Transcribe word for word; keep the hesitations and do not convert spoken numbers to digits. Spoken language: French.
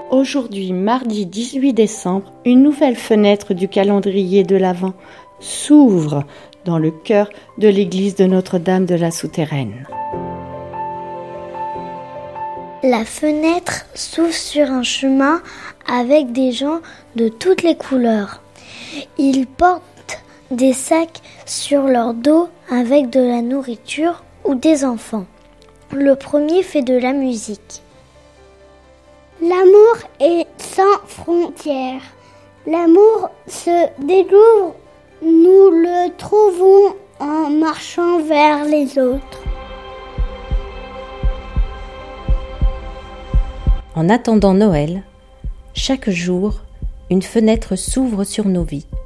Aujourd'hui, mardi dix-huit décembre, une nouvelle fenêtre du calendrier de l'Avent s'ouvre dans le cœur de l'église de Notre-Dame de la Souterraine. La fenêtre s'ouvre sur un chemin avec des gens de toutes les couleurs. Ils portent des sacs sur leur dos avec de la nourriture ou des enfants. Le premier fait de la musique. L'amour est sans frontières. L'amour se découvre, nous le trouvons en marchant vers les autres. En attendant Noël, chaque jour, une fenêtre s'ouvre sur nos vies.